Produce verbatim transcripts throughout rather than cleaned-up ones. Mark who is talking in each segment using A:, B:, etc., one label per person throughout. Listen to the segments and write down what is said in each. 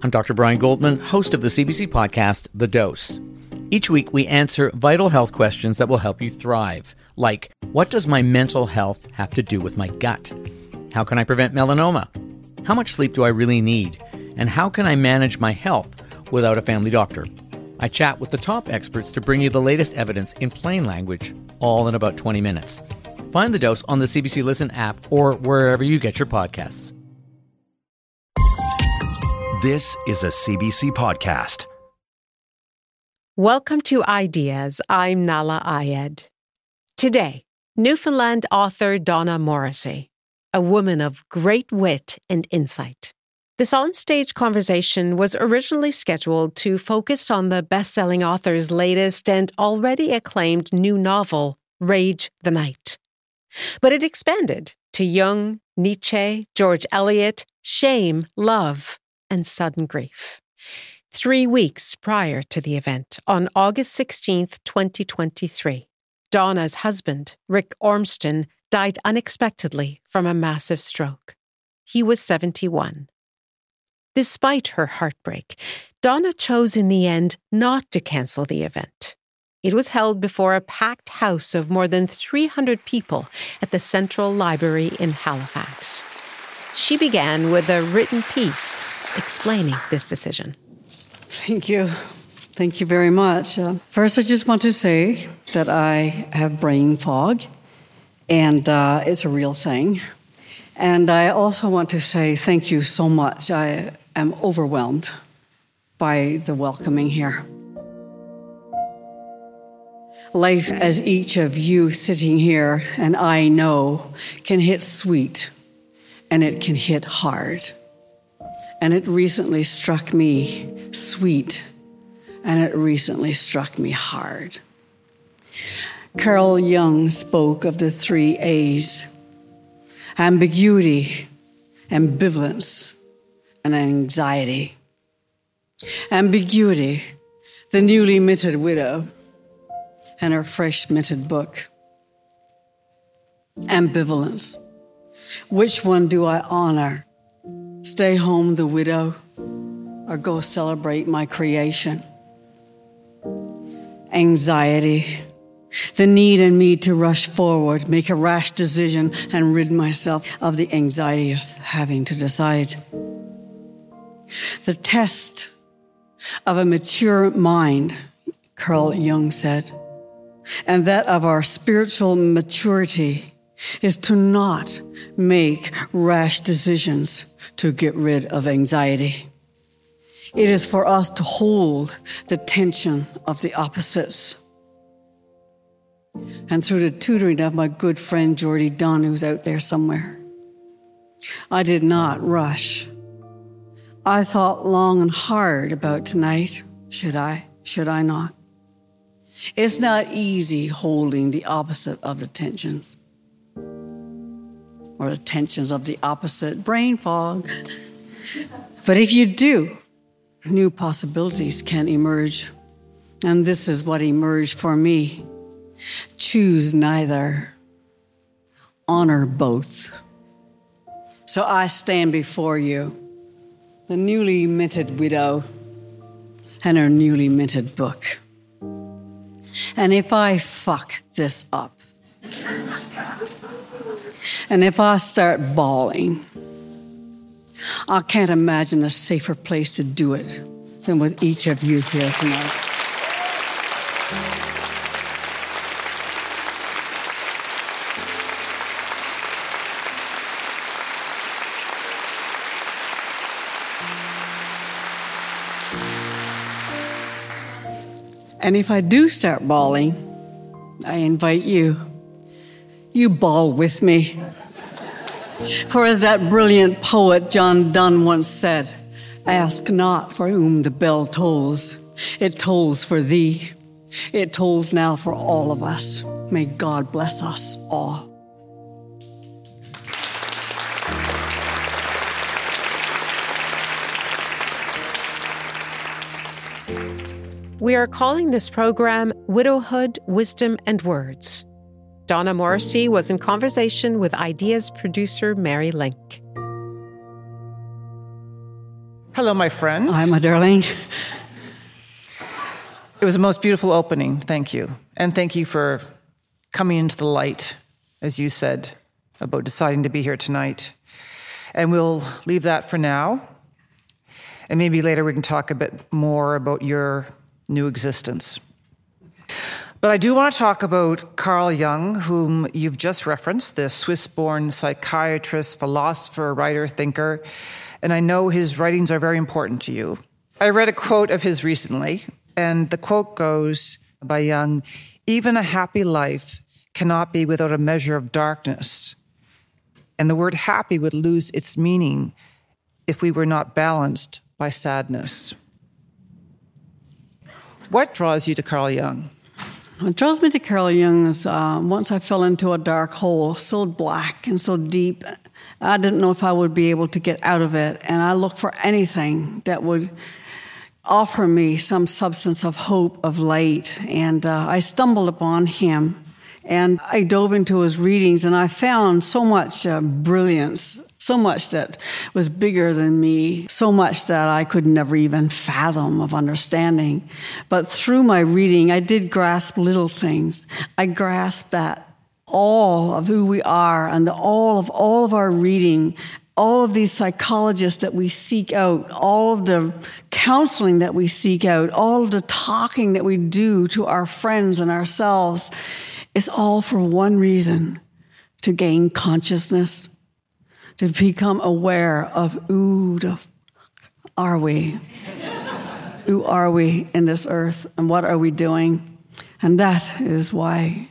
A: I'm Doctor Brian Goldman, host of the C B C podcast, The Dose. Each week, we answer vital health questions that will help you thrive, like, what does my mental health have to do with my gut? How can I prevent melanoma? How much sleep do I really need? And how can I manage my health without a family doctor? I chat with the top experts to bring you the latest evidence in plain language, all in about twenty minutes. Find The Dose on the C B C Listen app or wherever you get your podcasts.
B: This is a C B C podcast.
C: Welcome to Ideas. I'm Nahlah Ayed. Today, Newfoundland author Donna Morrissey, a woman of great wit and insight. This onstage conversation was originally scheduled to focus on the best-selling author's latest and already acclaimed new novel, Rage the Night. But it expanded to Jung, Nietzsche, George Eliot, shame, love, and sudden grief. Three weeks prior to the event, on August sixteenth, twenty twenty-three, Donna's husband, Rick Ormston, died unexpectedly from a massive stroke. He was seventy-one. Despite her heartbreak, Donna chose in the end not to cancel the event. It was held before a packed house of more than three hundred people at the Central Library in Halifax. She began with a written piece explaining this decision.
D: Thank you. Thank you very much. Uh, first, I just want to say that I have brain fog, and uh, it's a real thing. And I also want to say thank you so much. I am overwhelmed by the welcoming here. Life, as each of you sitting here and I know, can hit sweet, and it can hit hard. And it recently struck me sweet, and it recently struck me hard. Carl Jung spoke of the three A's: ambiguity, ambivalence, and anxiety. Ambiguity, the newly minted widow, and her fresh minted book. Ambivalence, which one do I honor? Stay home, the widow, or go celebrate my creation? Anxiety, the need in me to rush forward, make a rash decision, and rid myself of the anxiety of having to decide. The test of a mature mind, Carl Jung said, and that of our spiritual maturity is to not make rash decisions to get rid of anxiety. It is for us to hold the tension of the opposites. And through the tutoring of my good friend Geordie Dunn, who's out there somewhere, I did not rush. I thought long and hard about tonight. Should I? Should I not? It's not easy holding the opposite of the tensions. Or the tensions of the opposite, brain fog. But if you do, new possibilities can emerge. And this is what emerged for me. Choose neither. Honor both. So I stand before you, the newly minted widow and her newly minted book. And if I fuck this up, and if I start bawling, I can't imagine a safer place to do it than with each of you here tonight. And if I do start bawling, I invite you, you bawl with me. For as that brilliant poet John Donne once said, ask not for whom the bell tolls. It tolls for thee. It tolls now for all of us. May God bless us all.
C: We are calling this program Widowhood, Wisdom and Words. Donna Morrissey was in conversation with Ideas producer Mary Link.
E: Hello, my friend.
D: Hi, my darling.
E: It was the most beautiful opening. Thank you. And thank you for coming into the light, as you said, about deciding to be here tonight. And we'll leave that for now. And maybe later we can talk a bit more about your new existence. But I do want to talk about Carl Jung, whom you've just referenced, the Swiss-born psychiatrist, philosopher, writer, thinker. And I know his writings are very important to you. I read a quote of his recently, and the quote goes by Jung, "Even a happy life cannot be without a measure of darkness. And the word happy would lose its meaning if we were not balanced by sadness." What draws you to Carl Jung?
D: What draws me to Carl Jung is uh, once I fell into a dark hole so black and so deep, I didn't know if I would be able to get out of it. And I looked for anything that would offer me some substance of hope, of light. And uh, I stumbled upon him. And I dove into his readings, and I found so much uh, brilliance, so much that was bigger than me, so much that I could never even fathom of understanding. But through my reading, I did grasp little things. I grasped that all of who we are and the, all of all of our reading, all of these psychologists that we seek out, all of the counseling that we seek out, all of the talking that we do to our friends and ourselves, it's all for one reason, to gain consciousness, to become aware of who the f- are we? Who are we in this earth, and what are we doing? And that is why.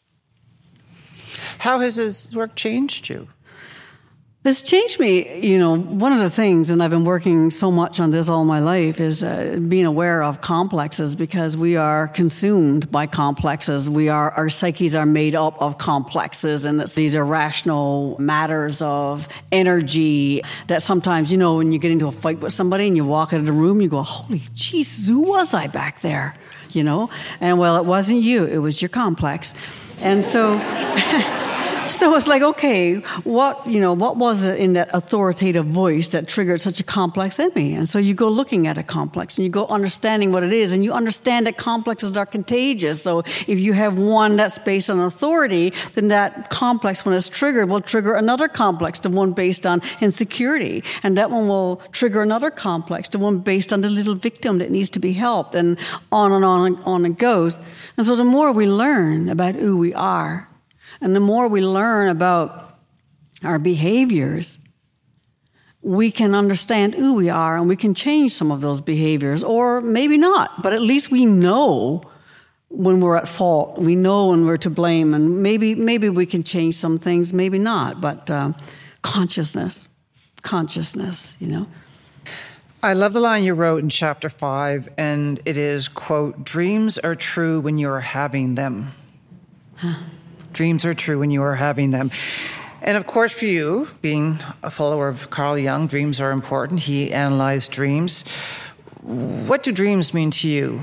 E: How has his work changed you?
D: It's changed me, you know, one of the things, and I've been working so much on this all my life, is uh, being aware of complexes, because we are consumed by complexes. We are, our psyches are made up of complexes, and it's these irrational matters of energy that sometimes, you know, when you get into a fight with somebody and you walk into the room, you go, holy Jesus, who was I back there? You know? And well, it wasn't you, it was your complex. And so... So it's like, okay, what, you know, what was it in that authoritative voice that triggered such a complex in me? And so you go looking at a complex and you go understanding what it is, and you understand that complexes are contagious. So if you have one that's based on authority, then that complex, when it's triggered, will trigger another complex, the one based on insecurity. And that one will trigger another complex, the one based on the little victim that needs to be helped, and on and on and on it goes. And so the more we learn about who we are, and the more we learn about our behaviors, we can understand who we are, and we can change some of those behaviors, or maybe not, but at least we know when we're at fault. We know when we're to blame, and maybe maybe we can change some things, maybe not, but uh, consciousness, consciousness, you know.
E: I love the line you wrote in chapter five, and it is, quote, "Dreams are true when you are having them." Huh. Dreams are true when you are having them. And of course, for you, being a follower of Carl Jung, dreams are important. He analyzed dreams. What do dreams mean to you?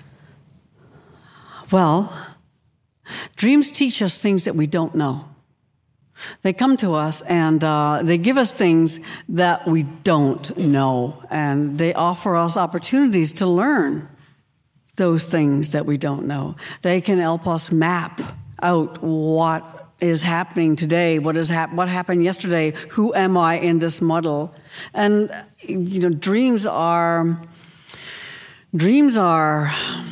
D: Well, dreams teach us things that we don't know. They come to us and uh, they give us things that we don't know. And they offer us opportunities to learn those things that we don't know. They can help us map out what is happening today, what is hap- what happened yesterday, who am I in this muddle? And, you know, dreams are, dreams are,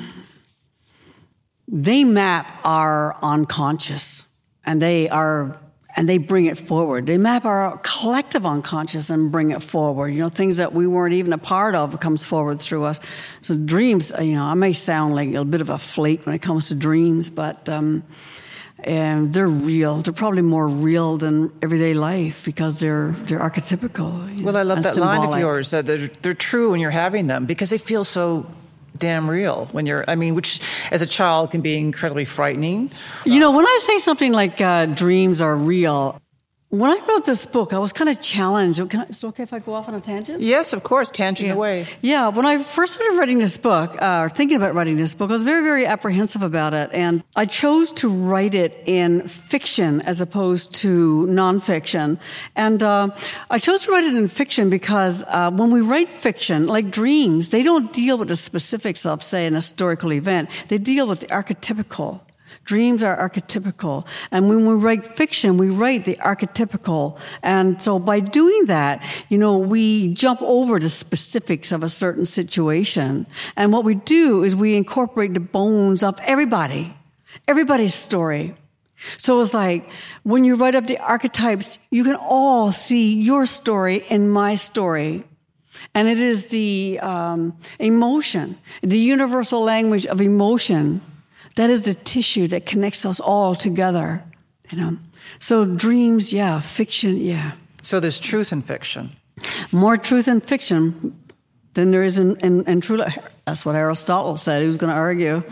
D: they map our unconscious, and they are, and they bring it forward. They map our collective unconscious and bring it forward. You know, things that we weren't even a part of comes forward through us. So dreams, you know, I may sound like a bit of a flake when it comes to dreams, but um, and they're real. They're probably more real than everyday life because they're they're archetypical.
E: Well, I love that
D: symbolic.
E: line of yours that they're, they're true when you're having them because they feel so damn real when you're, I mean, which as a child can be incredibly frightening.
D: You know, when I say something like uh, dreams are real, when I wrote this book, I was kind of challenged. Can I, is it okay if I go off on a tangent?
E: Yes, of course, tangent
D: yeah.
E: away.
D: Yeah, when I first started writing this book, uh, or thinking about writing this book, I was very, very apprehensive about it. And I chose to write it in fiction as opposed to nonfiction. And uh, I chose to write it in fiction because uh, when we write fiction, like dreams, they don't deal with the specifics of, say, an historical event. They deal with the archetypical. Dreams are archetypical. And when we write fiction, we write the archetypical. And so by doing that, you know, we jump over the specifics of a certain situation. And what we do is we incorporate the bones of everybody, everybody's story. So it's like when you write up the archetypes, you can all see your story in my story. And it is the um, emotion, the universal language of emotion. That is the tissue that connects us all together, you know. So dreams, yeah. Fiction, yeah.
E: So there's truth in fiction.
D: More truth in fiction than there is in, in, in true life. That's what Aristotle said. He was going to argue.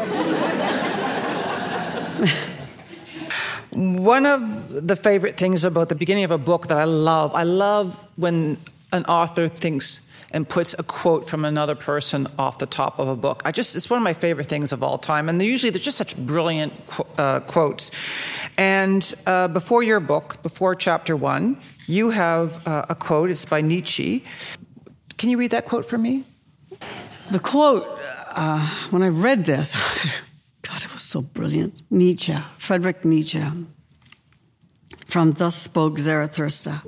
E: One of the favorite things about the beginning of a book that I love, I love when an author thinks and puts a quote from another person off the top of a book. I just, it's one of my favorite things of all time. And they're usually, they're just such brilliant uh, quotes. And uh, before your book, before chapter one, you have uh, a quote. It's by Nietzsche. Can you read that quote for me?
D: The quote, uh, when I read this, God, it was so brilliant. Nietzsche, Friedrich Nietzsche, from Thus Spoke Zarathustra.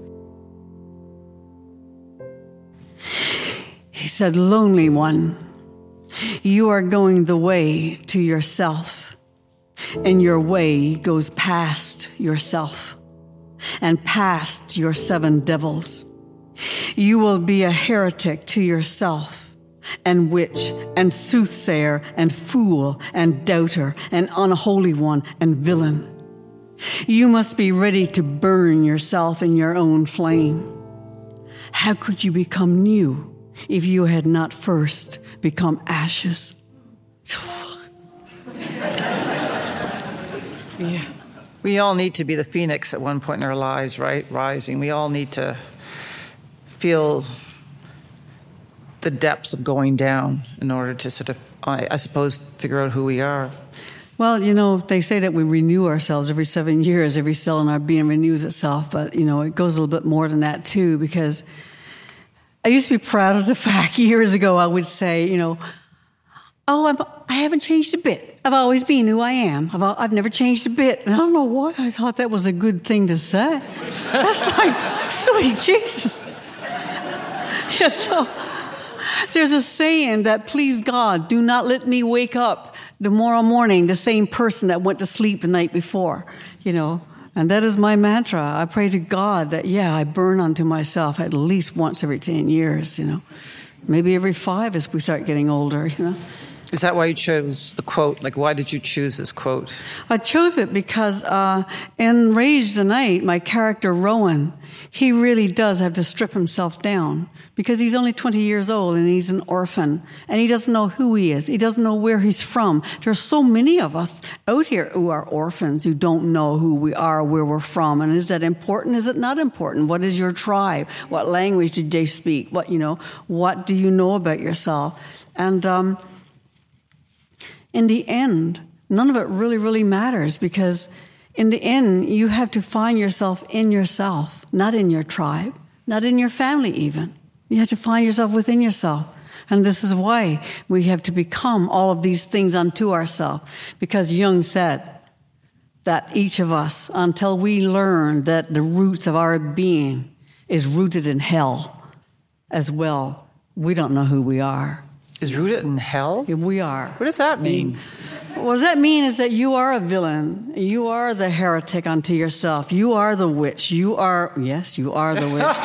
D: He said, "Lonely one, you are going the way to yourself, and your way goes past yourself, and past your seven devils. You will be a heretic to yourself, and witch, and soothsayer, and fool, and doubter, and unholy one, and villain. You must be ready to burn yourself in your own flame. How could you become new if you had not first become ashes?"
E: Yeah. We all need to be the phoenix at one point in our lives, right? Rising. We all need to feel the depths of going down in order to sort of, I, I suppose, figure out who we are.
D: Well, you know, they say that we renew ourselves every seven years. Every cell in our being renews itself. But, you know, it goes a little bit more than that, too, because I used to be proud of the fact years ago I would say, you know, oh, I'm, I haven't changed a bit. I've always been who I am. I've, I've never changed a bit. And I don't know why I thought that was a good thing to say. That's like, sweet Jesus. You know, there's a saying that, please God, do not let me wake up tomorrow morning the same person that went to sleep the night before, you know. And that is my mantra. I pray to God that, yeah, I burn unto myself at least once every ten years, you know. Maybe every five as we start getting older, you know.
E: Is that why you chose the quote? Like, why did you choose this quote?
D: I chose it because uh, in Rage the Night, my character Rowan, he really does have to strip himself down because he's only twenty years old and he's an orphan and he doesn't know who he is. He doesn't know where he's from. There's so many of us out here who are orphans who don't know who we are, where we're from. And is that important? Is it not important? What is your tribe? What language did they speak? What, you know, what do you know about yourself? And um, in the end, none of it really, really matters because in the end, you have to find yourself in yourself, not in your tribe, not in your family even. You have to find yourself within yourself. And this is why we have to become all of these things unto ourselves. Because Jung said that each of us, until we learn that the roots of our being is rooted in hell as well, we don't know who we are.
E: Is rooted in hell?
D: We are.
E: What does that mean?
D: What does that mean is that you are a villain. You are the heretic unto yourself. You are the witch. You are, yes, you are the witch.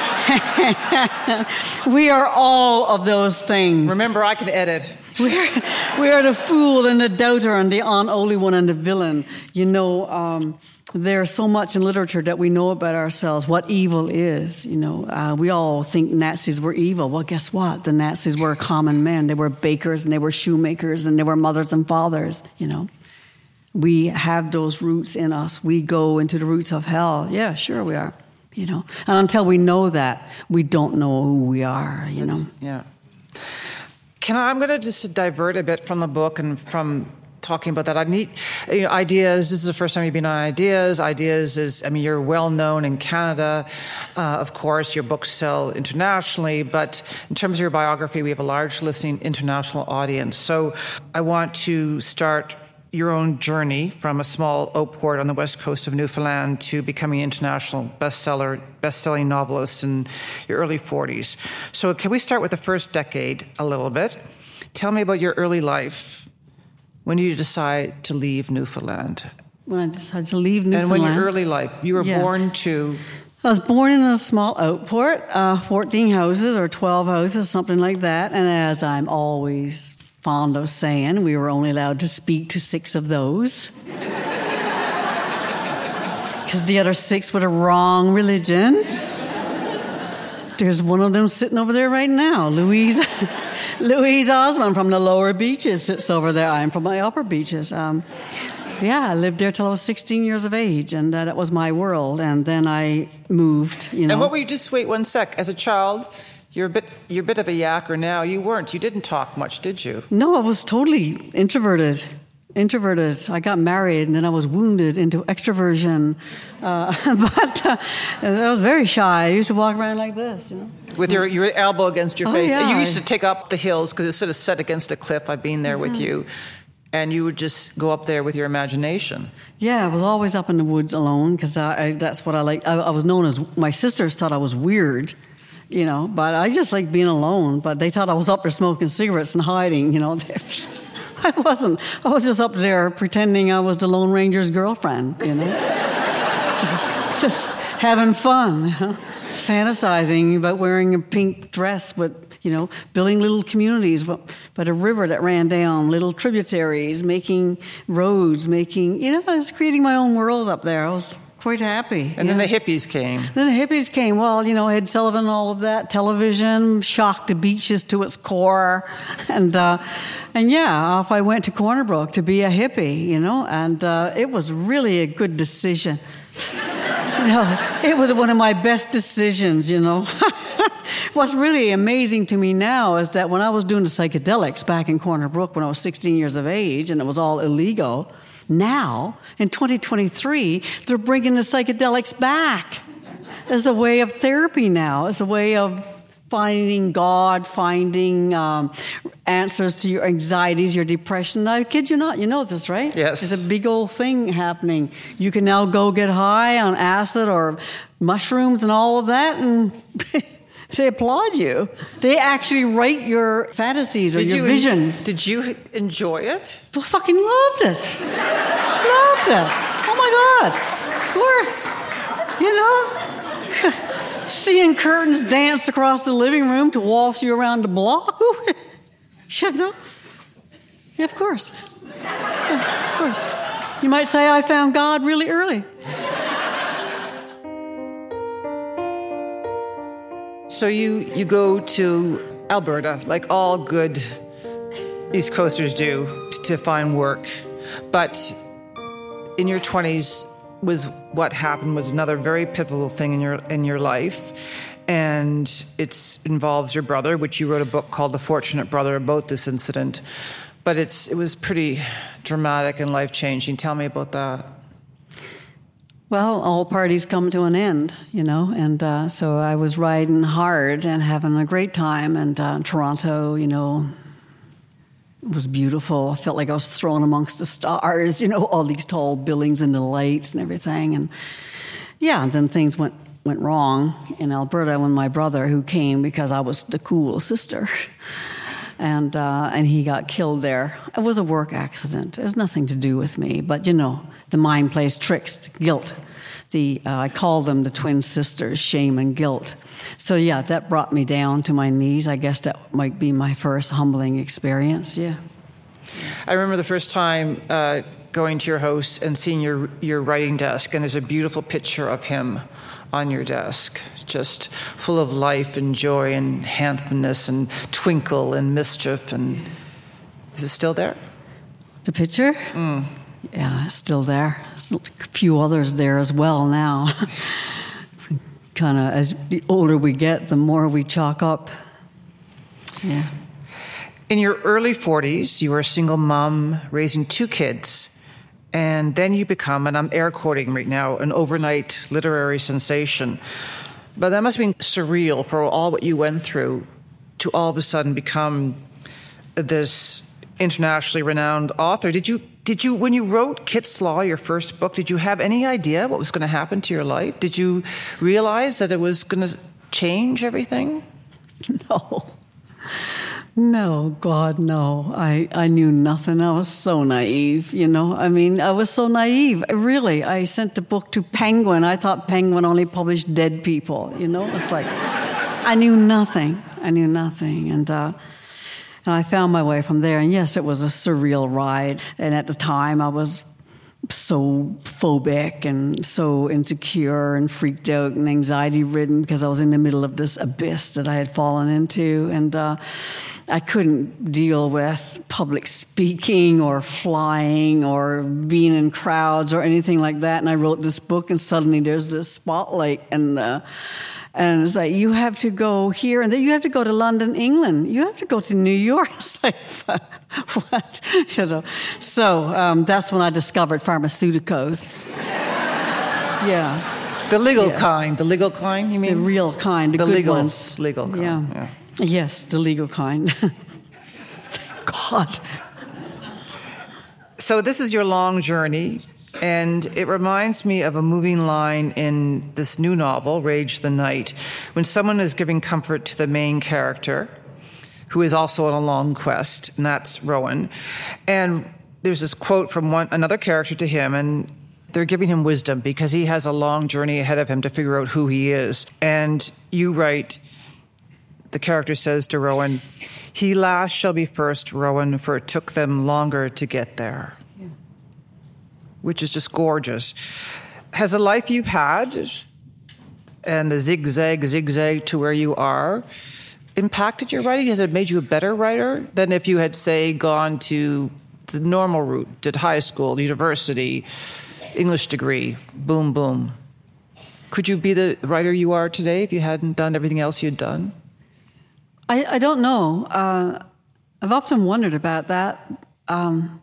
D: We are all of those things.
E: Remember, I can edit.
D: We're, we are the fool and the doubter and the unholy one and the villain. You know, um, there's so much in literature that we know about ourselves, what evil is. You know, uh, we all think Nazis were evil. Well, guess what? The Nazis were common men. They were bakers and they were shoemakers and they were mothers and fathers, you know. We have those roots in us. We go into the roots of hell. Yeah, sure we are. You know, and until we know that, we don't know who we are. You That's, know.
E: Yeah. Can I? I'm going to just divert a bit from the book and from talking about that. I need you know, ideas. This is the first time you've been on Ideas. Ideas is, I mean, you're well known in Canada. Uh, of course, your books sell internationally, but in terms of your biography, we have a large listening international audience. So I want to start your own journey from a small oak port on the west coast of Newfoundland to becoming an international bestseller, best-selling novelist in your early forties. So can we start with the first decade a little bit? Tell me about your early life. When did you decide to leave Newfoundland?
D: When I decided to leave Newfoundland.
E: And when your early life, you were
D: yeah.
E: born to...
D: I was born in a small outport, uh, fourteen houses or twelve houses, something like that. And as I'm always fond of saying, we were only allowed to speak to six of those. Because the other six were the wrong religion. There's one of them sitting over there right now, Louise... Louise Osmond from the lower beaches sits over there. I'm from my upper beaches. Um, yeah, I lived there till I was sixteen years of age, and uh, that was my world. And then I moved, you know.
E: And what were you, just wait one sec, as a child, you're a bit, you're a bit of a yakker now. You weren't, you didn't talk much, did you?
D: No, I was totally introverted. Introverted. I got married, and then I was wounded into extroversion. Uh, but uh, I was very shy. I used to walk around like this, you know.
E: With your, your elbow against your
D: oh,
E: face.
D: Yeah.
E: You used to take up the hills because it's sort of set against a cliff. I've been there mm-hmm. with you. And you would just go up there with your imagination.
D: Yeah, I was always up in the woods alone because I, I, that's what I like. I, I was known as, my sisters thought I was weird, you know, but I just liked being alone. But they thought I was up there smoking cigarettes and hiding, you know. I wasn't. I was just up there pretending I was the Lone Ranger's girlfriend, you know. So, just having fun, you know? Fantasizing about wearing a pink dress, but, you know, building little communities by the river that ran down, little tributaries, making roads, making, you know, I was creating my own world up there. I was quite happy.
E: And
D: yeah.
E: then the hippies came.
D: Then the hippies came. Well, you know, Ed Sullivan, all of that, television, shocked the beaches to its core. And, uh, and yeah, off I went to Corner Brook to be a hippie, you know, and uh, it was really a good decision. You know, it was one of my best decisions, you know. What's really amazing to me now is that when I was doing the psychedelics back in Corner Brook when I was sixteen years of age and it was all illegal, now, in twenty twenty-three, they're bringing the psychedelics back as a way of therapy now, as a way of finding God, finding um, answers to your anxieties, your depression. I kid you not, you know this, right?
E: Yes.
D: There's a big old thing happening. You can now go get high on acid or mushrooms and all of that, and they applaud you. They actually write your fantasies or
E: did
D: your
E: you
D: visions.
E: En- did you enjoy it?
D: I fucking loved it. Loved it. Oh my God. Of course. You know? Seeing curtains dance across the living room to waltz you around the block. Ooh. Shit, no? Yeah, of course. Yeah, of course. You might say I found God really early.
E: So you, you go to Alberta, like all good East Coasters do, to find work. But in your twenties was what happened was another very pivotal thing in your in your life. And it involves your brother, which you wrote a book called The Fortunate Brother about this incident. But it's it was pretty dramatic and life-changing. Tell me about that.
D: Well, all parties come to an end, you know, and uh, so I was riding hard and having a great time, and uh, Toronto, you know, was beautiful. I felt like I was thrown amongst the stars, you know, all these tall buildings and the lights and everything, and yeah, and then things went went wrong in Alberta when my brother, who came because I was the cool sister, and uh, and he got killed there. It was a work accident. It has nothing to do with me, but you know, the mind plays tricks, guilt. The uh, I call them the twin sisters, shame and guilt. So yeah, that brought me down to my knees. I guess that might be my first humbling experience. Yeah.
E: I remember the first time uh, going to your house and seeing your your writing desk, and there's a beautiful picture of him on your desk, just full of life and joy and handsomeness and twinkle and mischief. And is it still there?
D: The picture?
E: Mm.
D: Yeah, it's still there. There's a few others there as well now. Kind of, as the older we get, the more we chalk up. Yeah.
E: In your early forties, you were a single mom raising two kids, and then you become, and I'm air quoting right now, an overnight literary sensation. But that must have been surreal for all what you went through to all of a sudden become this internationally renowned author. Did you, did you, when you wrote Kit's Law, your first book, did you have any idea what was going to happen to your life? Did you realize that it was going to change everything?
D: No. No, God, no. I, I knew nothing. I was so naive, you know. I mean, I was so naive. Really, I sent the book to Penguin. I thought Penguin only published dead people, you know. It's like, I knew nothing. I knew nothing. And, uh, and I found my way from there. And yes, it was a surreal ride. And at the time, I was so phobic and so insecure and freaked out and anxiety-ridden because I was in the middle of this abyss that I had fallen into. And uh, I couldn't deal with public speaking or flying or being in crowds or anything like that. And I wrote this book, and suddenly there's this spotlight, and uh, and it's like, you have to go here, and then you have to go to London, England. You have to go to New York. It's like, what? You know. So um, that's when I discovered pharmaceuticals. Yeah.
E: The legal
D: Yeah.
E: kind. The legal kind, you mean?
D: The real kind, the,
E: the
D: good
E: legal,
D: ones.
E: legal kind.
D: Yeah.
E: yeah.
D: Yes, the legal kind. Thank God.
E: So this is your long journey, and it reminds me of a moving line in this new novel, Rage the Night, when someone is giving comfort to the main character, who is also on a long quest, and that's Rowan. And there's this quote from one another character to him, and they're giving him wisdom because he has a long journey ahead of him to figure out who he is. And you write, the character says to Rowan, "He last shall be first, Rowan, for it took them longer to get there." Yeah. Which is just gorgeous. Has the life you've had and the zigzag, zigzag to where you are impacted your writing? Has it made you a better writer than if you had, say, gone to the normal route, did high school, university, English degree, boom, boom? Could you be the writer you are today if you hadn't done everything else you'd done?
D: I, I don't know. Uh, I've often wondered about that. Um,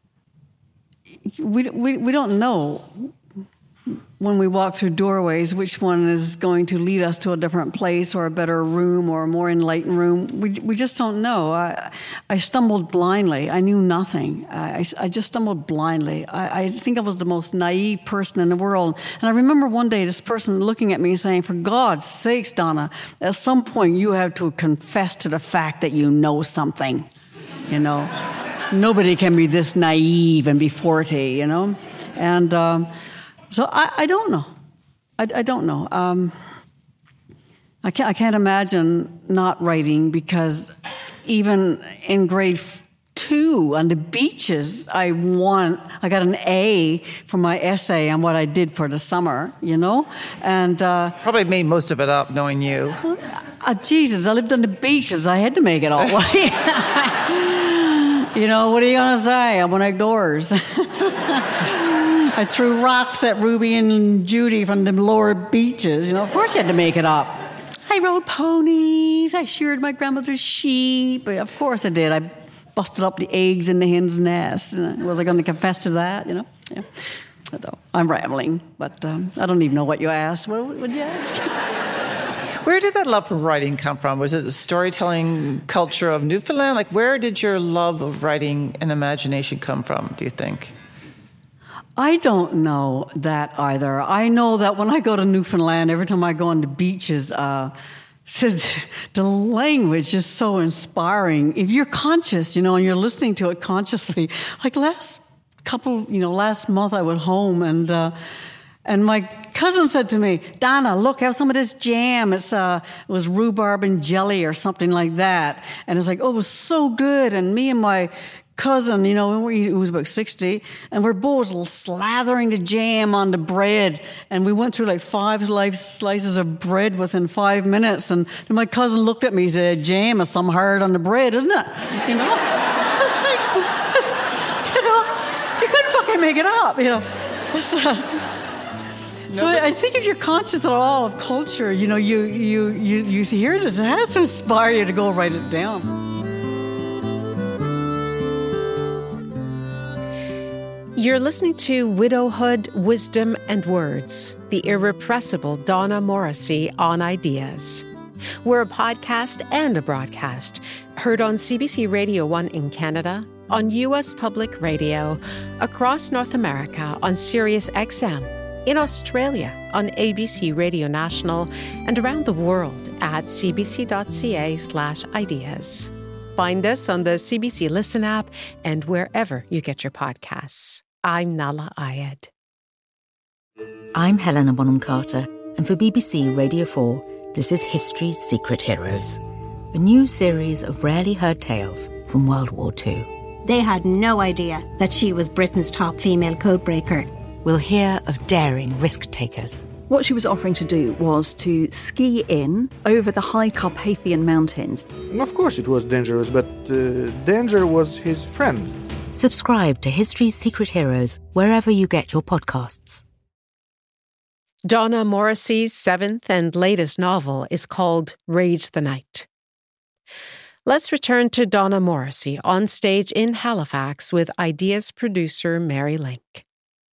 D: we, we we don't know when we walk through doorways which one is going to lead us to a different place or a better room or a more enlightened room. We we just don't know. I I stumbled blindly. I knew nothing. I, I just stumbled blindly. I, I think I was the most naive person in the world. And I remember one day this person looking at me and saying, "For God's sakes, Donna, at some point you have to confess to the fact that you know something, you know. Nobody can be this naive and be forty, you know." And um, so I, I don't know. I, I don't know. Um, I can't. I can't imagine not writing, because even in grade two on the beaches, I won. I got an A for my essay on what I did for the summer. You know, and uh,
E: Probably made most of it up, knowing you.
D: uh, Jesus, I lived on the beaches. I had to make it all right. You know, what are you going to say? I went outdoors. I threw rocks at Ruby and Judy from the lower beaches. You know, of course you had to make it up. I rode ponies. I sheared my grandmother's sheep. Of course I did. I busted up the eggs in the hen's nest. Was I going to confess to that? You know? Yeah. I'm rambling, but um, I don't even know what you asked. What would you ask?
E: Where did that love for writing come from? Was it the storytelling culture of Newfoundland? Like, where did your love of writing and imagination come from, do you think?
D: I don't know that either. I know that when I go to Newfoundland, every time I go on the beaches, uh, the language is so inspiring. If you're conscious, you know, and you're listening to it consciously, like last couple, you know, last month I went home and, uh, and my cousin said to me, "Donna, look, have some of this jam. It's uh, it was rhubarb and jelly or something like that." And it was like, oh, it was so good. And me and my cousin, you know, who was about sixty, and we're both slathering the jam on the bread. And we went through like five slices of bread within five minutes. And my cousin looked at me and said, "Jam is some hard on the bread, isn't it?" You know? It's like, you know, you couldn't fucking make it up, you know. So, so I think if you're conscious at all of culture, you know, you you you you hear this, it has to inspire you to go write it down.
C: You're listening to Widowhood, Wisdom and Words, the irrepressible Donna Morrissey on Ideas. We're a podcast and a broadcast, heard on C B C Radio one in Canada, on U S Public Radio, across North America on Sirius X M, in Australia on A B C Radio National, and around the world at cbc.ca slash ideas. Find us on the C B C Listen app and wherever you get your podcasts. I'm Nala Ayed.
F: I'm Helena Bonham Carter, and for B B C Radio four, this is History's Secret Heroes, a new series of rarely heard tales from World War Two.
G: They had no idea that she was Britain's top female codebreaker.
F: We'll hear of daring risk-takers.
H: What she was offering to do was to ski in over the high Carpathian Mountains.
I: Of course it was dangerous, but uh, danger was his friend.
F: Subscribe to History's Secret Heroes wherever you get your podcasts.
C: Donna Morrissey's seventh and latest novel is called Rage the Night. Let's return to Donna Morrissey on stage in Halifax with Ideas producer Mary Link.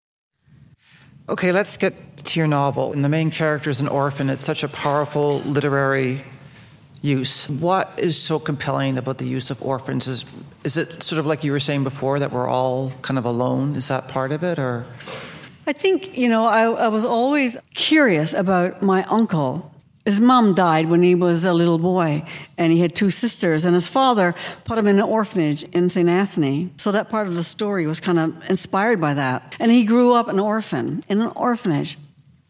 E: Okay, let's get to your novel. And the main character is an orphan. It's such a powerful literary use. What is so compelling about the use of orphans? Is, is it sort of like you were saying before, that we're all kind of alone? Is that part of it, or...?
D: I think, you know, I, I was always curious about my uncle. His mom died when he was a little boy, and he had two sisters, and his father put him in an orphanage in Saint Anthony. So that part of the story was kind of inspired by that. And he grew up an orphan, in an orphanage.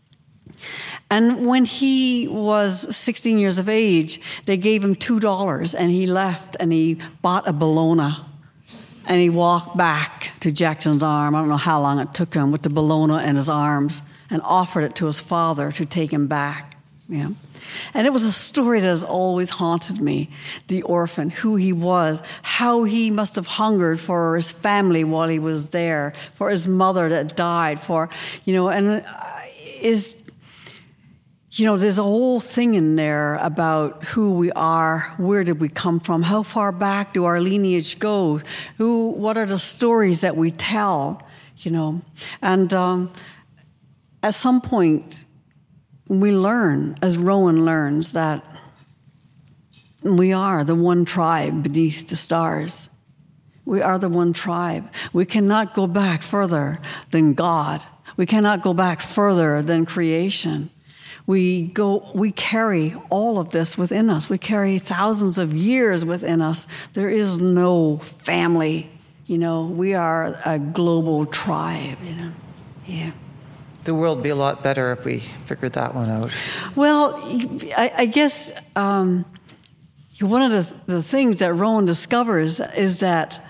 D: And when he was sixteen years of age, they gave him two dollars, and he left, and he bought a bologna. And he walked back to Jackson's Arm. I don't know how long it took him, with the bologna in his arms, and offered it to his father to take him back. Yeah. And it was a story that has always haunted me, the orphan, who he was, how he must have hungered for his family while he was there, for his mother that died, for, you know, and is, you know, there's a whole thing in there about who we are, where did we come from, how far back do our lineage go, who, what are the stories that we tell, you know. And um, at some point, we learn, as Rowan learns, that we are the one tribe beneath the stars. We are the one tribe. We cannot go back further than God. We cannot go back further than creation. We go, we carry all of this within us. We carry thousands of years within us. There is no family, you know. We are a global tribe, you know. Yeah.
E: The world would be a lot better if we figured that one out.
D: Well, I, I guess um, one of the, the things that Rowan discovers is that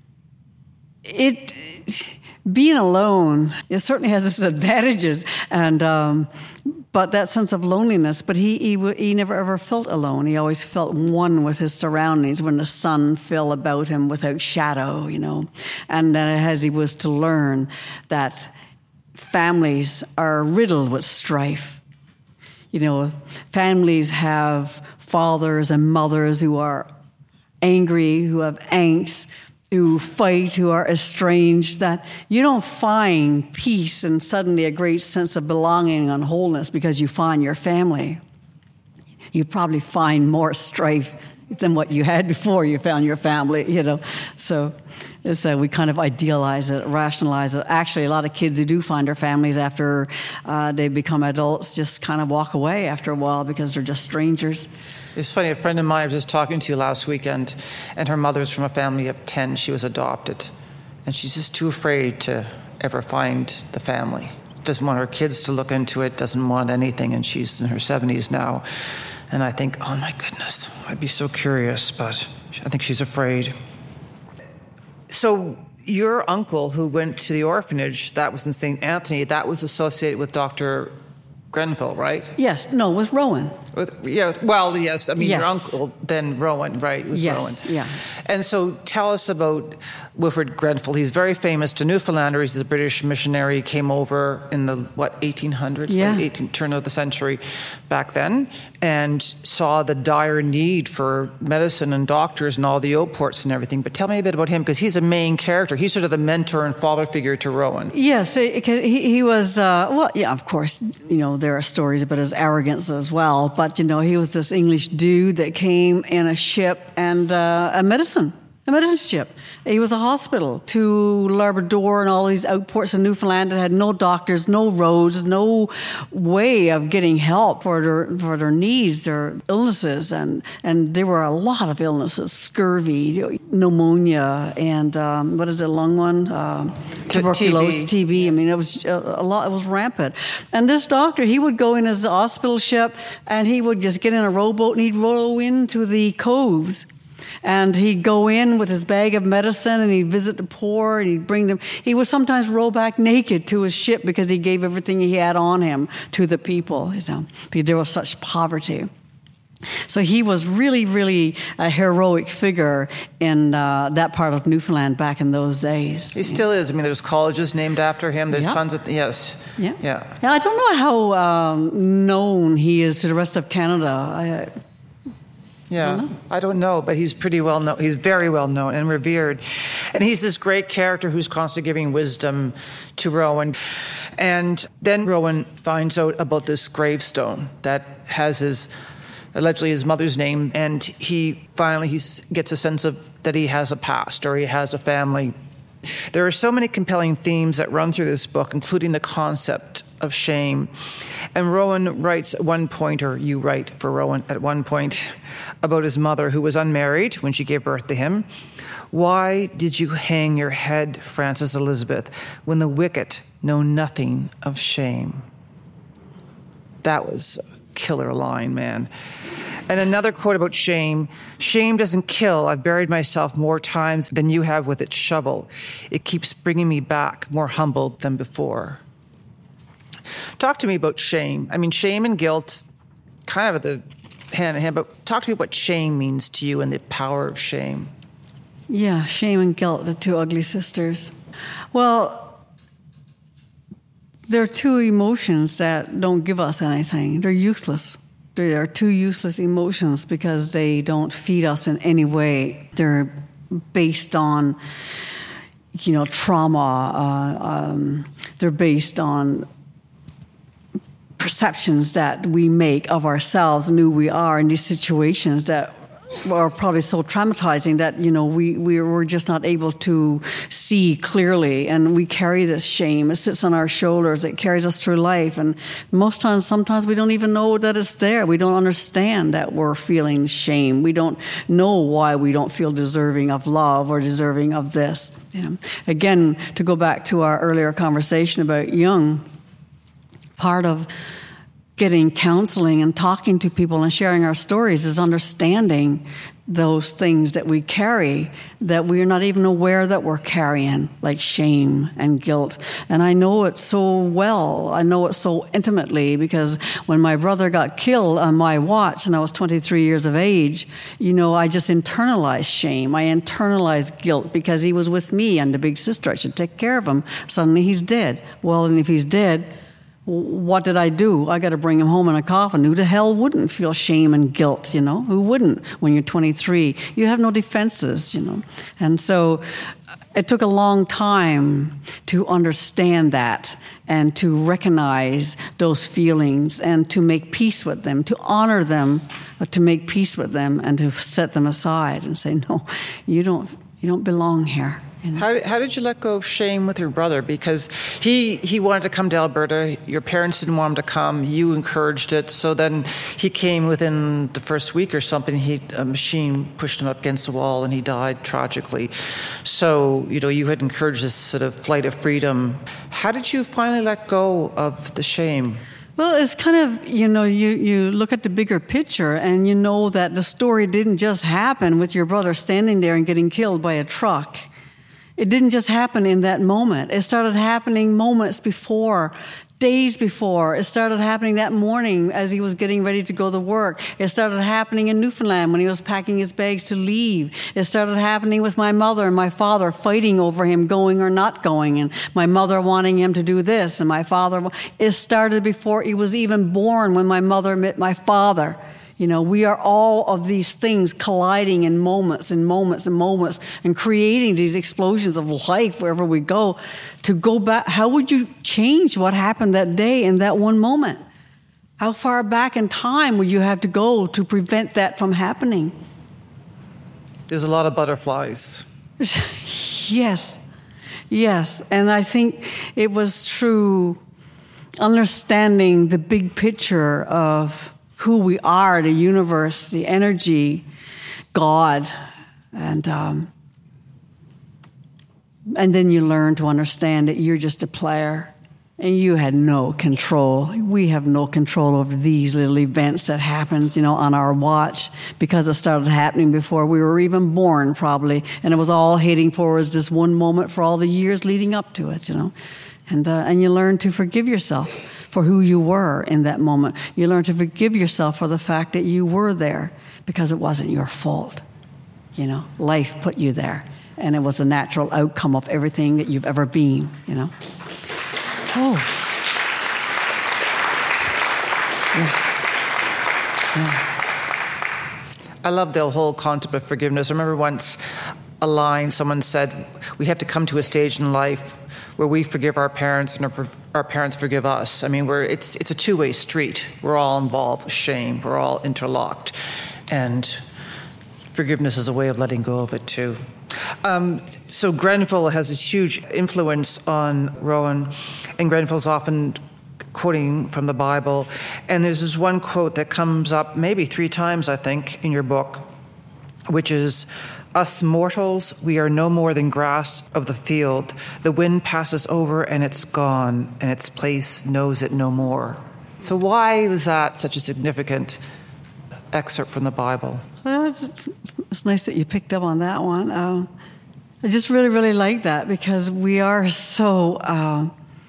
D: it being alone, it certainly has its advantages, and um, but that sense of loneliness. But he, he he never ever felt alone. He always felt one with his surroundings. When the sun fell about him without shadow, you know, and then as he was to learn that families are riddled with strife. You know, families have fathers and mothers who are angry, who have angst, who fight, who are estranged, that you don't find peace and suddenly a great sense of belonging and wholeness because you find your family. You probably find more strife than what you had before you found your family, you know. So it's, uh, we kind of idealize it, rationalize it. Actually, a lot of kids who do find their families after uh, they become adults just kind of walk away after a while because they're just strangers.
E: It's funny, a friend of mine I was just talking to last weekend, and her mother's from a family of ten. She was adopted, and she's just too afraid to ever find the family. Doesn't want her kids to look into it, doesn't want anything, and she's in her seventies now. And I think, oh my goodness, I'd be so curious, but I think she's afraid. So your uncle who went to the orphanage, that was in Saint Anthony, that was associated with Doctor Grenfell, right?
D: Yes, no, with Rowan.
E: With, yeah, well, yes. I mean,
D: yes.
E: your uncle, then Rowan, right? With
D: yes,
E: Rowan.
D: yeah.
E: And so tell us about Wilfrid Grenfell. He's very famous to Newfoundlanders. He's a British missionary. He came over in the, what, eighteen hundreds?
D: Yeah.
E: Like eighteenth, turn of the century back then, and saw the dire need for medicine and doctors and all the Oports and everything. But tell me a bit about him, because he's a main character. He's sort of the mentor and father figure to Rowan.
D: Yes, he, he was, uh, well, yeah, of course, you know, there are stories about his arrogance as well. But, you know, he was this English dude that came in a ship and uh, a medicine, a medicine ship. He was a hospital to Labrador and all these outports in Newfoundland that had no doctors, no roads, no way of getting help for their for their needs, their illnesses, and and there were a lot of illnesses: scurvy, pneumonia, and um, what is it, lung one, uh, tuberculosis, T B. I mean, it was a lot. It was rampant. And this doctor, he would go in his hospital ship, and he would just get in a rowboat and he'd row into the coves. And he'd go in with his bag of medicine and he'd visit the poor and he'd bring them. He would sometimes row back naked to his ship because he gave everything he had on him to the people, you know, because there was such poverty. So he was really, really a heroic figure in uh, that part of Newfoundland back in those days.
E: He still is. I mean, there's colleges named after him. There's
D: yeah.
E: tons of, yes.
D: Yeah.
E: Yeah.
D: yeah. I don't know how um, known he is to the rest of Canada. I,
E: Yeah,
D: I don't know.
E: I don't know, but he's pretty well known. He's very well known and revered. And he's this great character who's constantly giving wisdom to Rowan. And then Rowan finds out about this gravestone that has his, allegedly his mother's name, and he finally he gets a sense of that he has a past or he has a family. There are so many compelling themes that run through this book, including the concept of shame. And Rowan writes at one point, or you write for Rowan at one point, about his mother who was unmarried when she gave birth to him. Why did you hang your head, Frances Elizabeth, when the wicked know nothing of shame? That was a killer line, man. And another quote about shame. Shame doesn't kill. I've buried myself more times than you have with its shovel. It keeps bringing me back more humbled than before. Talk to me about shame. I mean, shame and guilt, kind of at the hand in hand, but talk to me what shame means to you and the power of shame.
D: Yeah, shame and guilt, the two ugly sisters. Well, they're two emotions that don't give us anything. They're useless. They are two useless emotions because they don't feed us in any way. They're based on, you know, trauma. Uh, um, they're based on perceptions that we make of ourselves and who we are in these situations that are probably so traumatizing that, you know, we, we we're just not able to see clearly, and we carry this shame. It sits on our shoulders. It carries us through life, and most times, sometimes we don't even know that it's there. We don't understand that we're feeling shame. We don't know why we don't feel deserving of love or deserving of this. You know, again, to go back to our earlier conversation about Jung, part of getting counseling and talking to people and sharing our stories is understanding those things that we carry that we're not even aware that we're carrying, like shame and guilt. And I know it so well. I know it so intimately because when my brother got killed on my watch and I was twenty-three years of age, you know, I just internalized shame. I internalized guilt because he was with me and the big sister. I should take care of him. Suddenly he's dead. Well, and if he's dead, what did I do? I got to bring him home in a coffin. Who the hell wouldn't feel shame and guilt, you know? Who wouldn't when you're twenty-three? You have no defenses, you know? And so it took a long time to understand that and to recognize those feelings and to make peace with them, to honor them, to make peace with them and to set them aside and say, no, you don't, you don't belong here.
E: How, how did you let go of shame with your brother? Because he, he wanted to come to Alberta. Your parents didn't want him to come. You encouraged it. So then he came within the first week or something. He, a machine pushed him up against the wall and he died tragically. So, you know, you had encouraged this sort of flight of freedom. How did you finally let go of the shame?
D: Well, it's kind of, you know, you, you look at the bigger picture and you know that the story didn't just happen with your brother standing there and getting killed by a truck. It didn't just happen in that moment. It started happening moments before days before. It started happening that morning as he was getting ready to go to work. It started happening in Newfoundland when he was packing his bags to leave. It started happening with my mother and my father fighting over him going or not going, and my mother wanting him to do this, and my father. It started before he was even born when my mother met my father. You know, we are all of these things colliding in moments and moments and moments and creating these explosions of life wherever we go. To go back, how would you change what happened that day in that one moment? How far back in time would you have to go to prevent that from happening?
E: There's a lot of butterflies.
D: Yes, yes. And I think it was through understanding the big picture of who we are, the universe, the energy, God, and um, and then you learn to understand that you're just a player, and you had no control. We have no control over these little events that happens, you know, on our watch, because it started happening before we were even born, probably, and it was all heading towards this one moment for all the years leading up to it, you know, and uh, and you learn to forgive yourself for who you were in that moment. You learn to forgive yourself for the fact that you were there because it wasn't your fault. You know, life put you there, and it was a natural outcome of everything that you've ever been, you know. Oh. Yeah. Yeah.
E: I love the whole concept of forgiveness. I remember once a line, someone said, we have to come to a stage in life where we forgive our parents and our, our parents forgive us. I mean, we're, it's, it's a two-way street. We're all involved with shame. We're all interlocked. And forgiveness is a way of letting go of it, too. Um, so Grenfell has this huge influence on Rowan, and Grenfell's often quoting from the Bible. And there's this one quote that comes up maybe three times, I think, in your book, which is, us mortals, we are no more than grass of the field. The wind passes over and it's gone, and its place knows it no more. So why was that such a significant excerpt from the Bible?
D: Well, it's, it's nice that you picked up on that one. Um, I just really, really like that, because we are so, uh,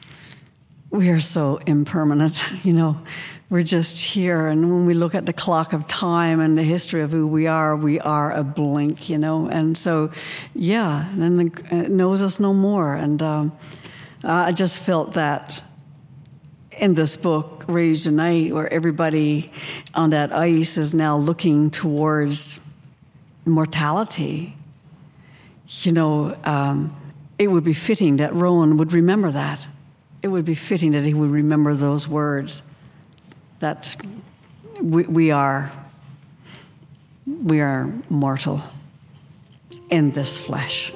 D: we are so impermanent, you know. We're just here, and when we look at the clock of time and the history of who we are, we are a blink, you know. And so, yeah, and then the, it knows us no more. And um, I just felt that in this book, Rage the Night, where everybody on that ice is now looking towards mortality, you know, um, it would be fitting that Rowan would remember that. It would be fitting that he would remember those words. That we, we are we are mortal in this flesh.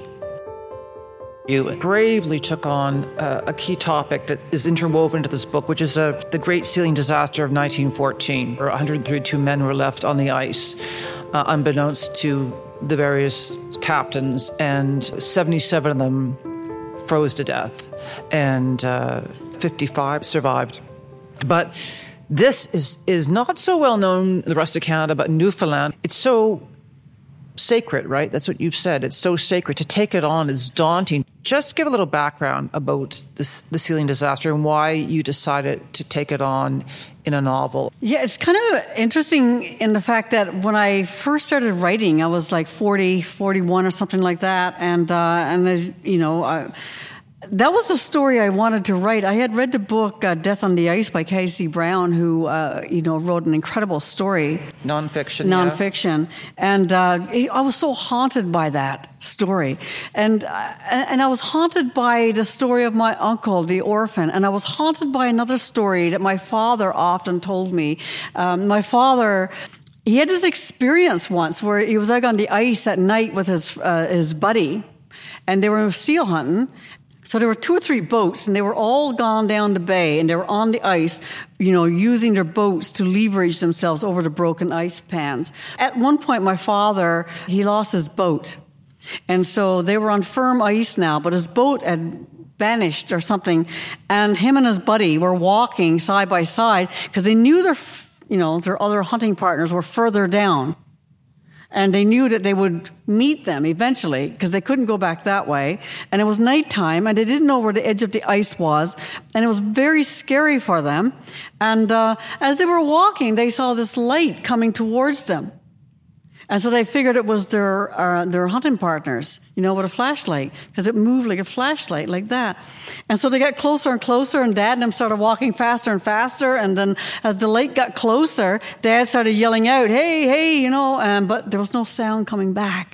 E: You bravely took on uh, a key topic that is interwoven into this book, which is uh, the Great Sealing Disaster of nineteen fourteen, where one hundred thirty-two men were left on the ice, uh, unbeknownst to the various captains, and seventy-seven of them froze to death, and uh, fifty-five survived. But this is, is not so well known in the rest of Canada, but in Newfoundland, it's so sacred, right? That's what you've said. It's so sacred. To take it on is daunting. Just give a little background about this, the sealing disaster and why you decided to take it on in a novel.
D: Yeah, it's kind of interesting in the fact that when I first started writing, I was like forty, forty-one or something like that. And, uh, and as you know, I, that was the story I wanted to write. I had read the book uh, Death on the Ice by Casey Brown, who, uh, you know, wrote an incredible story.
E: Nonfiction,
D: Nonfiction.
E: Yeah.
D: And uh, I was so haunted by that story. And, uh, and I was haunted by the story of my uncle, the orphan. And I was haunted by another story that my father often told me. Um, my father... He had this experience once where he was out on the ice at night with his uh, his buddy, and they were seal hunting. So there were two or three boats, and they were all gone down the bay, and they were on the ice, you know, using their boats to leverage themselves over the broken ice pans. At one point, my father, he lost his boat, and so they were on firm ice now, but his boat had vanished or something, and him and his buddy were walking side by side because they knew their, you know, their other hunting partners were further down. And they knew that they would meet them eventually because they couldn't go back that way. And it was nighttime, and they didn't know where the edge of the ice was. And it was very scary for them. And uh, as they were walking, they saw this light coming towards them. And so they figured it was their uh, their hunting partners, you know, with a flashlight, because it moved like a flashlight, like that. And so they got closer and closer, and Dad and them started walking faster and faster. And then as the light got closer, Dad started yelling out, hey, hey, you know, um, but there was no sound coming back.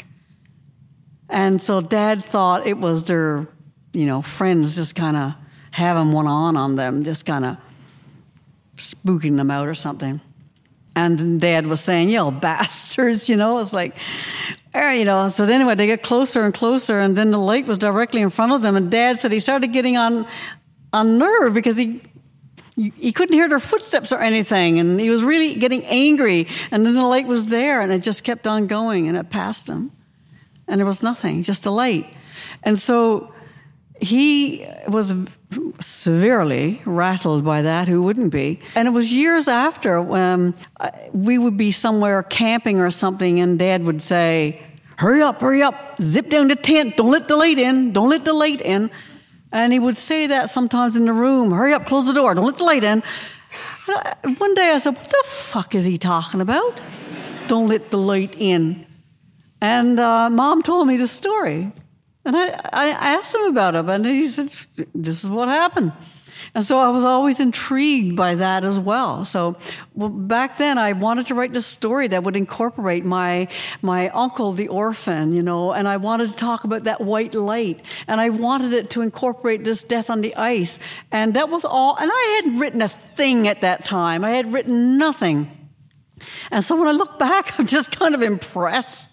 D: And so Dad thought it was their, you know, friends just kind of having one on on them, just kind of spooking them out or something. And Dad was saying, you know, bastards, you know, it's like, you know. So anyway, they get closer and closer, and then the light was directly in front of them. And Dad said he started getting on, on nerve because he, he couldn't hear their footsteps or anything. And he was really getting angry. And then the light was there, and it just kept on going, and it passed him. And there was nothing, just a light. And so he was severely rattled by that. Who wouldn't be? And it was years after um, we would be somewhere camping or something, and Dad would say, hurry up, hurry up, zip down the tent, don't let the light in, don't let the light in. And he would say that sometimes in the room, hurry up, close the door, don't let the light in. And one day I said, what the fuck is he talking about? Don't let the light in. And uh, Mom told me the story. And I, I asked him about it, and he said, this is what happened. And so I was always intrigued by that as well. So well, back then I wanted to write this story that would incorporate my my uncle, the orphan, you know, and I wanted to talk about that white light. And I wanted it to incorporate this death on the ice. And that was all. And I hadn't written a thing at that time. I had written nothing. And so when I look back, I'm just kind of impressed.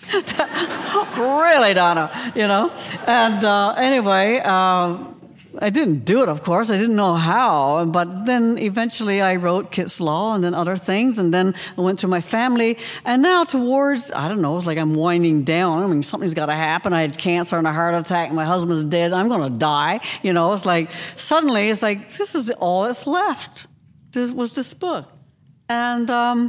D: Really, Donna, you know. And uh, anyway, uh, I didn't do it, of course. I didn't know how. But then eventually I wrote Kit's Law and then other things. And then I went to my family. And now towards, I don't know, it's like I'm winding down. I mean, something's got to happen. I had cancer and a heart attack. And my husband's dead. I'm going to die. You know, it's like suddenly it's like, this is all that's left. This was this book. And um,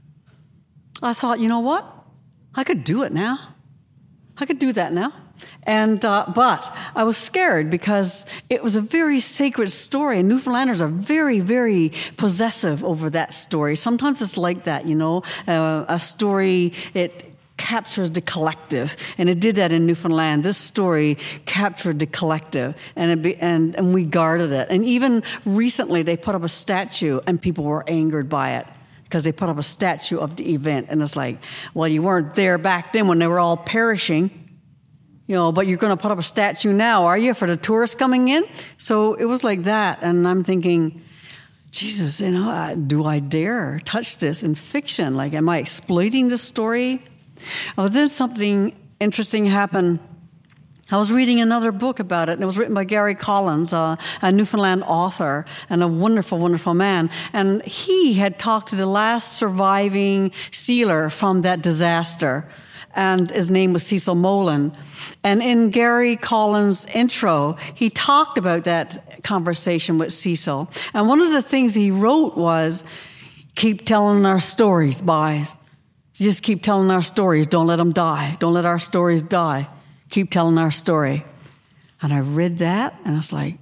D: I thought, you know what? I could do it now. I could do that now. And uh, but I was scared because it was a very sacred story, and Newfoundlanders are very, very possessive over that story. Sometimes it's like that, you know, uh, a story, it captures the collective, and it did that in Newfoundland. This story captured the collective, and it be, and and we guarded it. And even recently, they put up a statue, and people were angered by it, because they put up a statue of the event. And it's like, well, you weren't there back then when they were all perishing, you know, but you're going to put up a statue now, are you, for the tourists coming in? So it was like that. And I'm thinking, Jesus, you know, uh, do I dare touch this in fiction? Like, am I exploiting this story? Oh, then something interesting happened. I was reading another book about it, and it was written by Gary Collins, uh, a Newfoundland author and a wonderful, wonderful man. And he had talked to the last surviving sealer from that disaster, and his name was Cecil Molan. And in Gary Collins' intro, he talked about that conversation with Cecil. And one of the things he wrote was, keep telling our stories, boys. Just keep telling our stories. Don't let them die. Don't let our stories die. Keep telling our story. And I read that, and I was like,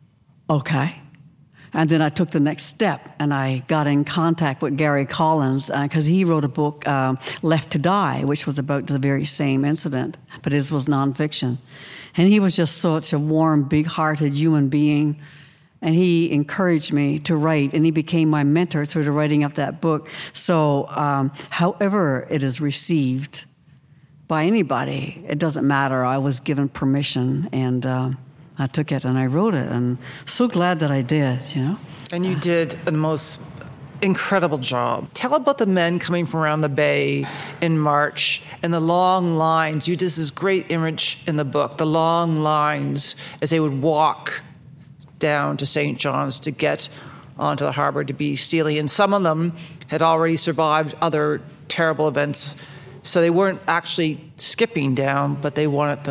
D: okay. And then I took the next step, and I got in contact with Gary Collins, because uh, he wrote a book, uh, Left to Die, which was about the very same incident, but his was nonfiction. And he was just such a warm, big-hearted human being, and he encouraged me to write, and he became my mentor through the writing of that book. So um, however it is received by anybody, it doesn't matter. I was given permission, and uh, I took it and I wrote it, and so glad that I did, you know.
E: And you did the most incredible job. Tell about the men coming from around the bay in March and the long lines. You did this great image in the book, the long lines as they would walk down to Saint John's to get onto the harbor to be stealing. And some of them had already survived other terrible events. So they weren't actually skipping down, but they wanted the,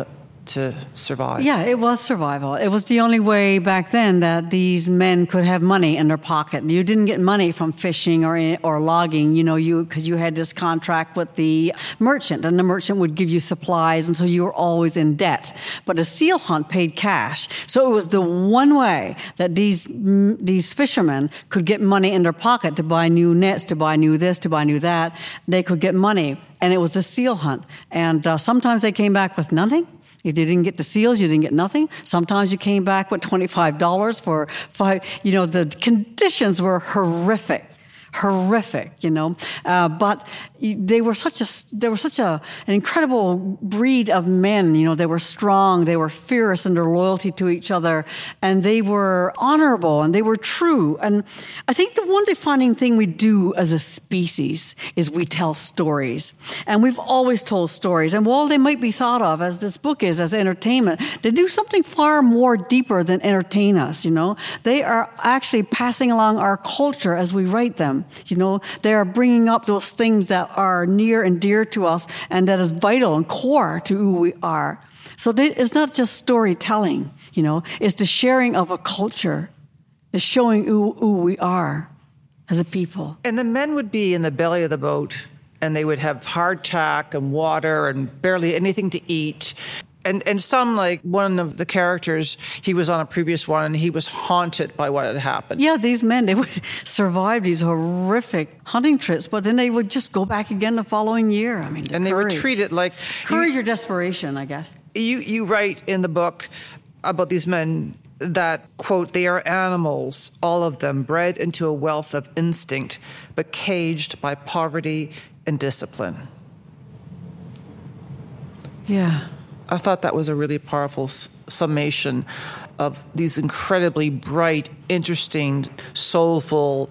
E: to survive.
D: Yeah, it was survival. It was the only way back then that these men could have money in their pocket. You didn't get money from fishing or or logging, you know, you because you had this contract with the merchant, and the merchant would give you supplies, and so you were always in debt. But a seal hunt paid cash, so it was the one way that these these fishermen could get money in their pocket to buy new nets, to buy new this, to buy new that. They could get money, and it was a seal hunt. And uh, sometimes they came back with nothing. If you didn't get the seals, you didn't get nothing. Sometimes you came back with twenty-five dollars for five. You know, the conditions were horrific. Horrific, you know, uh, but they were such a they were such a an incredible breed of men. You know, they were strong, they were fierce in their loyalty to each other, and they were honorable and they were true. And I think the one defining thing we do as a species is we tell stories, and we've always told stories. And while they might be thought of as this book is as entertainment, they do something far more deeper than entertain us. You know, they are actually passing along our culture as we write them. You know, they are bringing up those things that are near and dear to us and that is vital and core to who we are. So they, it's not just storytelling, you know, it's the sharing of a culture. It's showing who, who we are as a people.
E: And the men would be in the belly of the boat, and they would have hardtack and water and barely anything to eat. And and some, like one of the characters, he was on a previous one, and he was haunted by what had happened.
D: Yeah, these men, they would survive these horrific hunting trips, but then they would just go back again the following year. I mean, the
E: and they
D: courage.
E: were treated like...
D: Courage
E: you,
D: or desperation, I guess.
E: You, you write in the book about these men that, quote, they are animals, all of them, bred into a wealth of instinct, but caged by poverty and discipline.
D: Yeah.
E: I thought that was a really powerful s- summation of these incredibly bright, interesting, soulful,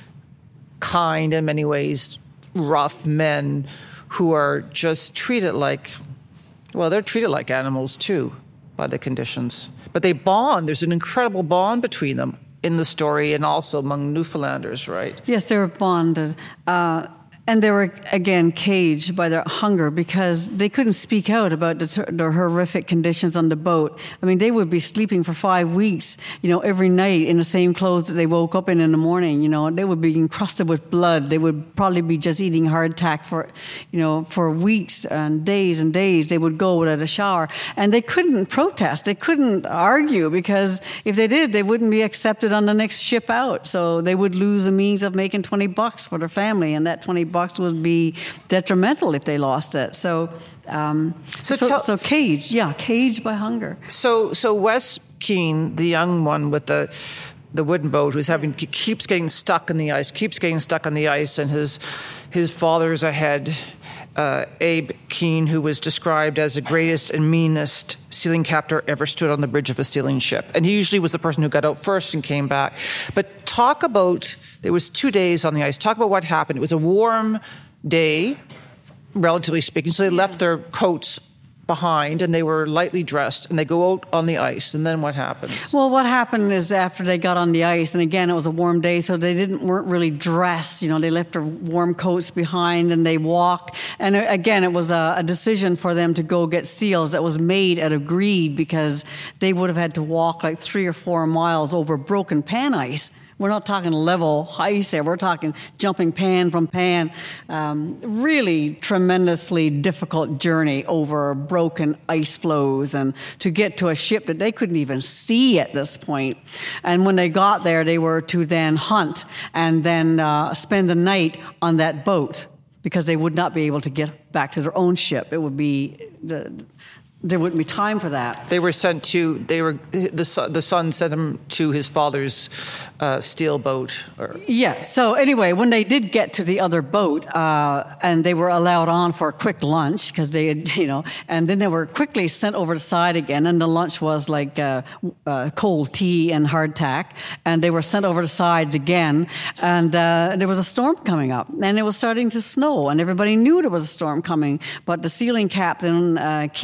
E: kind, in many ways, rough men who are just treated like, well, they're treated like animals too by the conditions. But they bond. There's an incredible bond between them in the story and also among Newfoundlanders, right?
D: Yes, they were bonded. Uh, And they were, again, caged by their hunger because they couldn't speak out about the, the horrific conditions on the boat. I mean, they would be sleeping for five weeks, you know, every night in the same clothes that they woke up in in the morning, you know. They would be encrusted with blood. They would probably be just eating hardtack for, you know, for weeks and days and days. They would go without a shower. And they couldn't protest. They couldn't argue because if they did, they wouldn't be accepted on the next ship out. So they would lose the means of making twenty bucks for their family, and that twenty bucks would be detrimental if they lost it. So, um, so, so, tell, so caged, yeah, caged by hunger.
E: So, so Wes Keane, the young one with the the wooden boat, who's having keeps getting stuck in the ice, keeps getting stuck on the ice, and his his father's ahead. Uh, Abe Keane, who was described as the greatest and meanest sealing captor ever stood on the bridge of a sealing ship. And he usually was the person who got out first and came back. But talk about, there was two days on the ice. Talk about what happened. It was a warm day, relatively speaking, so they yeah. left their coats behind and they were lightly dressed and they go out on the ice. And then what happens?
D: Well, what happened is after they got on the ice, and again, it was a warm day, so they didn't weren't really dressed. You know, they left their warm coats behind and they walked. And again, it was a, a decision for them to go get seals that was made out of greed because they would have had to walk like three or four miles over broken pan ice. We're not talking level ice there. We're talking jumping pan from pan. Um, really tremendously difficult journey over broken ice floes and to get to a ship that they couldn't even see at this point. And when they got there, they were to then hunt and then uh, spend the night on that boat because they would not be able to get back to their own ship. It would be... the There wouldn't be time for that.
E: They were sent to. They were the son, the son sent him to his father's uh, steel boat. Or.
D: Yeah. So anyway, when they did get to the other boat, uh, and they were allowed on for a quick lunch because they had, you know, and then they were quickly sent over the side again, and the lunch was like uh, uh, cold tea and hardtack, and they were sent over the sides again, and uh, there was a storm coming up, and it was starting to snow, and everybody knew there was a storm coming, but the sealing captain uh, Keane, who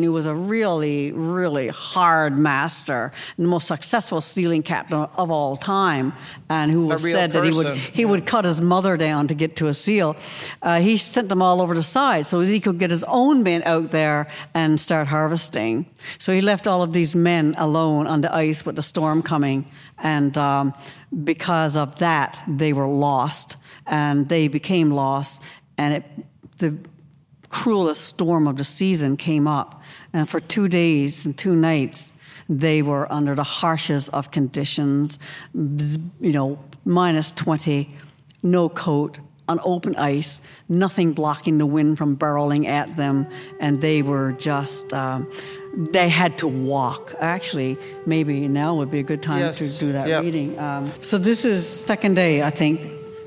D: who was a really, really hard master and the most successful sealing captain of all time, and who said that he would he would cut his mother down to get to a seal. Uh, he sent them all over the side so he could get his own men out there and start harvesting. So he left all of these men alone on the ice with the storm coming, and um, because of that, they were lost, and they became lost, and it, the cruelest storm of the season came up, and for two days and two nights, they were under the harshest of conditions, you know, minus twenty, no coat, on open ice, nothing blocking the wind from barreling at them, and they were just, um, they had to walk. Actually, maybe now would be a good time yes. to do that yep. reading. Um, so this is second day, I think.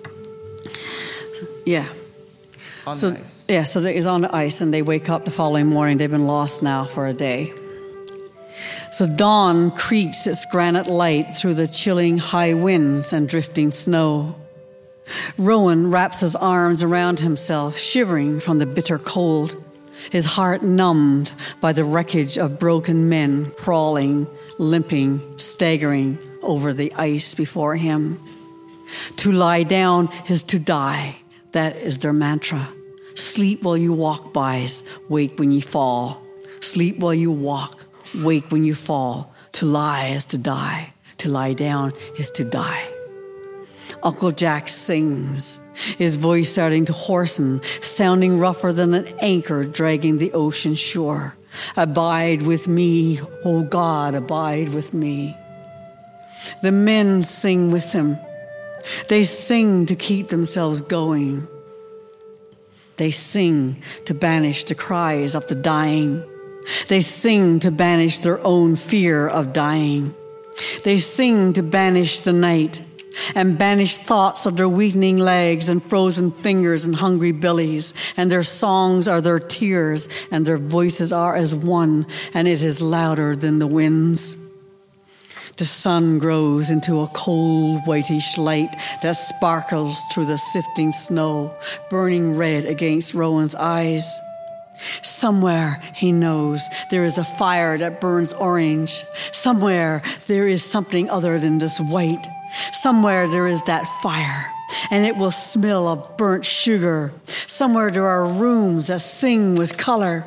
D: Yeah.
E: On
D: so,
E: the ice.
D: Yeah, so it's on the ice, and they wake up the following morning. They've been lost now for a day. So dawn creaks its granite light through the chilling high winds and drifting snow. Rowan wraps his arms around himself, shivering from the bitter cold, his heart numbed by the wreckage of broken men crawling, limping, staggering over the ice before him. To lie down is to die. That is their mantra. Sleep while you walk, boys. Wake when you fall. Sleep while you walk. Wake when you fall. To lie is to die. To lie down is to die. Uncle Jack sings, his voice starting to hoarsen, sounding rougher than an anchor dragging the ocean shore. Abide with me, oh God, abide with me. The men sing with him. They sing to keep themselves going. They sing to banish the cries of the dying. They sing to banish their own fear of dying. They sing to banish the night and banish thoughts of their weakening legs and frozen fingers and hungry bellies. And their songs are their tears, and their voices are as one, and it is louder than the winds. The sun grows into a cold, whitish light that sparkles through the sifting snow, burning red against Rowan's eyes. Somewhere, he knows, there is a fire that burns orange. Somewhere, there is something other than this white. Somewhere, there is that fire, and it will smell of burnt sugar. Somewhere, there are rooms that sing with color.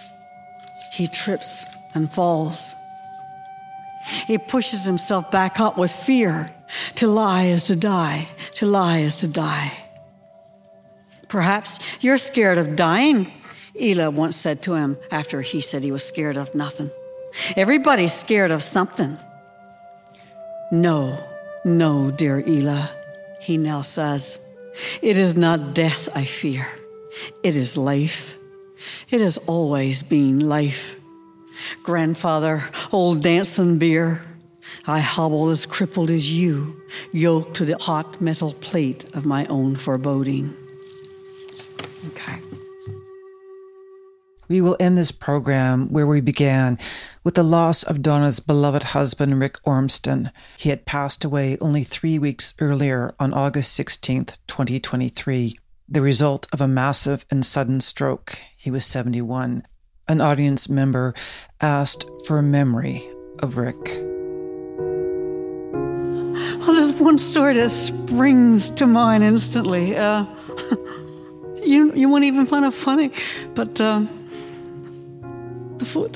D: He trips and falls. He pushes himself back up with fear. To lie is to die. To lie is to die. Perhaps you're scared of dying, Ela once said to him after he said he was scared of nothing. Everybody's scared of something. No, no, dear Ela, he now says. It is not death I fear. It is life. It has always been life. Grandfather, old dancing beer, I hobble as crippled as you, yoked to the hot metal plate of my own foreboding. Okay.
E: We will end this program where we began, with the loss of Donna's beloved husband, Rick Ormston. He had passed away only three weeks earlier on August sixteenth, twenty twenty-three, the result of a massive and sudden stroke. He was seventy-one. An audience member asked for a memory of Rick.
D: Well, there's one story that springs to mind instantly. Uh, you you won't even find it funny, but uh, the foot.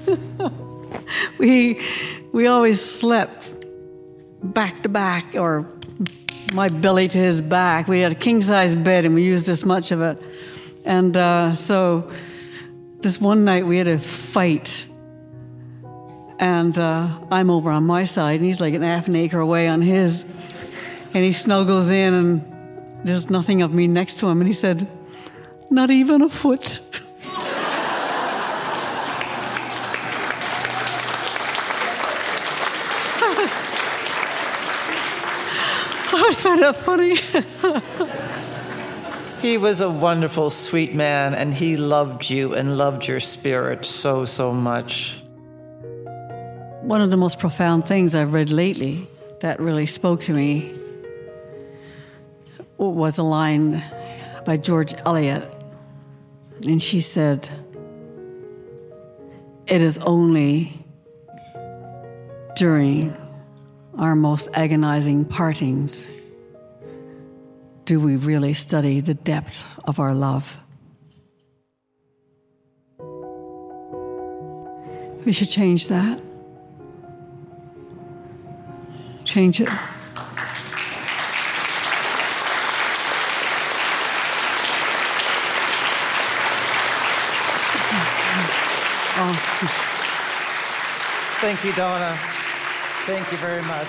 D: we we always slept back to back, or my belly to his back. We had a king size bed, and we used this much of it, and uh, so. This one night we had a fight, and uh, I'm over on my side, and he's like an half an acre away on his, and he snuggles in, and there's nothing of me next to him, and he said, "Not even a foot." I always find that funny.
E: He was a wonderful, sweet man, and he loved you and loved your spirit so, so much.
D: One of the most profound things I've read lately that really spoke to me was a line by George Eliot. And she said, It is only during our most agonizing partings do we really study the depth of our love. We should change that. Change it.
E: Thank you, Donna. Thank you very much.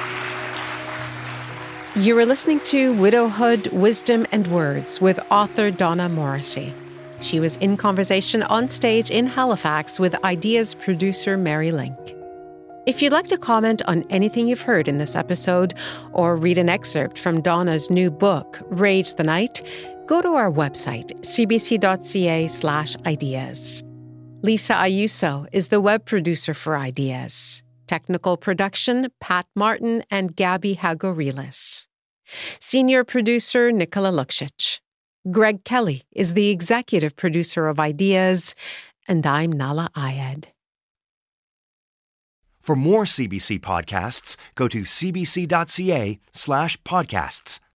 C: You were listening to Widowhood, Wisdom and Words with author Donna Morrissey. She was in conversation on stage in Halifax with Ideas producer Mary Link. If you'd like to comment on anything you've heard in this episode or read an excerpt from Donna's new book, Rage the Night, go to our website, cbc.ca slash ideas. Lisa Ayuso is the web producer for Ideas. Technical production, Pat Martin and Gabby Hagorilis. Senior producer, Nicola Luksic. Greg Kelly is the executive producer of Ideas, and I'm Nala Ayed.
B: For more C B C podcasts, go to cbc.ca slash podcasts.